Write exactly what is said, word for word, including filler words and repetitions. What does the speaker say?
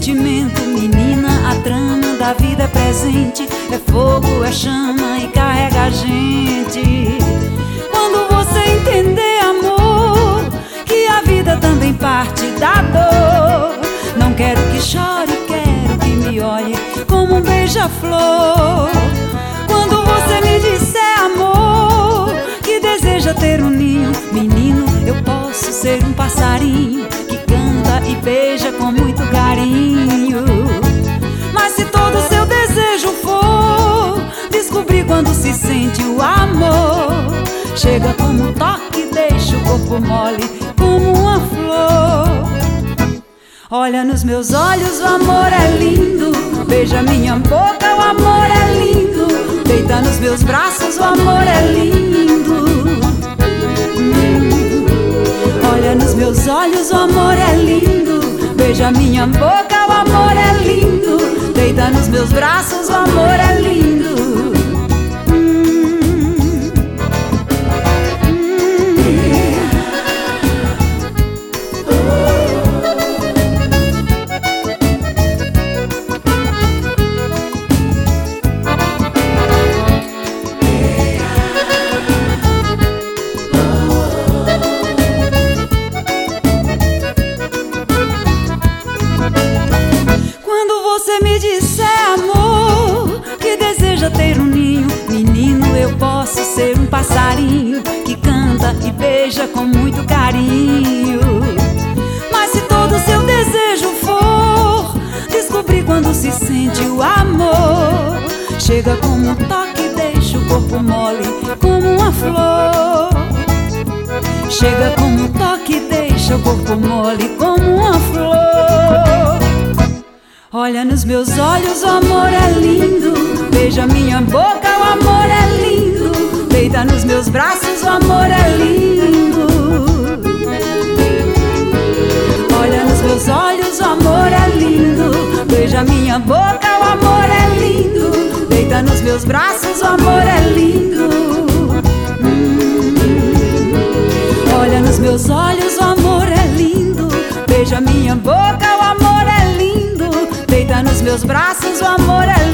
sentimento, menina, a trama da vida é presente. É fogo, é chama e carrega a gente. Quando você entender, amor, que a vida também parte da dor. Não quero que chore, quero que me olhe como um beija-flor. Quando você me disser, amor, que deseja ter um ninho, menino, eu posso ser um passarinho que canta e beija com muito carinho. Mas se todo seu desejo for descobrir quando se sente o amor, chega como um toque, deixa o corpo mole como uma flor. Olha nos meus olhos, o amor é lindo. Beija minha boca, o amor é lindo. Deita nos meus braços, o amor é lindo. hum. Olha nos meus olhos, o amor é lindo. Beija minha boca, o amor é lindo. Deita nos meus braços, o amor é lindo. Você me disser, amor, que deseja ter um ninho, menino, eu posso ser um passarinho que canta e beija com muito carinho. Mas se todo seu desejo for descobrir quando se sente o amor, chega como um toque, deixa o corpo mole como uma flor. Chega como um toque, deixa o corpo mole como uma flor. Olha nos meus olhos, o amor é lindo. Beija minha boca, o amor é lindo. Deita nos meus braços, o amor é lindo. Olha nos meus olhos, o amor é lindo. Beija minha boca, o amor é lindo. Deita nos meus braços, o amor é lindo. hum. Olha nos meus olhos, o amor é lindo. Beija minha boca, o amor é lindo. Deita nos meus braços, o amor é lindo.